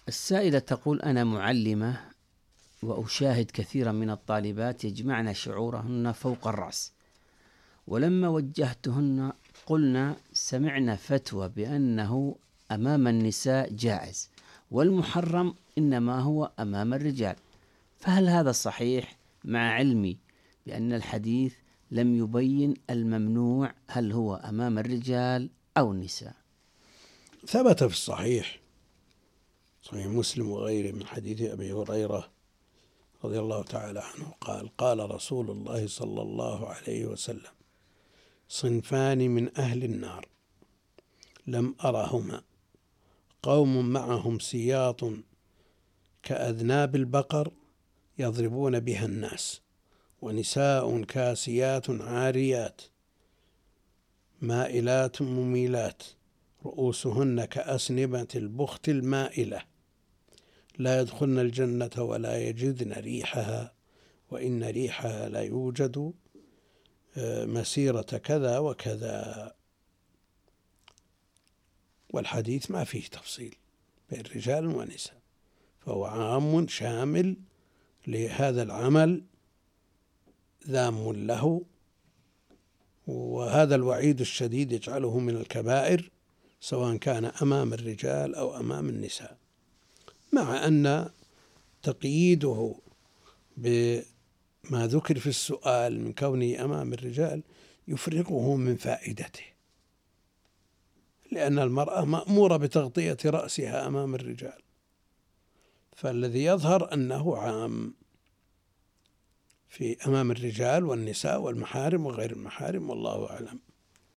السائلة تقول: أنا معلمة وأشاهد كثيرا من الطالبات يجمعن شعورهن فوق الرأس، ولما وجهتهن قلنا سمعنا فتوى بأنه أمام النساء جائز والمحرم إنما هو أمام الرجال، فهل هذا صحيح مع علمي بأن الحديث لم يبين الممنوع هل هو أمام الرجال أو النساء؟ ثبت في الصحيح، صحيح مسلم وغيره، من حديث أبي هريرة رضي الله تعالى عنه قال: قال رسول الله صلى الله عليه وسلم: صنفان من أهل النار لم أرهما، قوم معهم سياط كأذناب البقر يضربون بها الناس، ونساء كاسيات عاريات مائلات مميلات رؤوسهن كأسنمة البخت المائلة، لا يدخلن الجنة ولا يجدن ريحها، وإن ريحها لا يوجد مسيرة كذا وكذا. والحديث ما فيه تفصيل بين رجال ونساء، فهو عام شامل لهذا العمل ذام له، وهذا الوعيد الشديد يجعله من الكبائر سواء كان أمام الرجال أو أمام النساء، مع أن تقييده بما ذكر في السؤال من كونه أمام الرجال يفرغه من فائدته، لأن المرأة مأمورة بتغطية رأسها أمام الرجال، فالذي يظهر أنه عام في أمام الرجال والنساء والمحارم وغير المحارم، والله أعلم.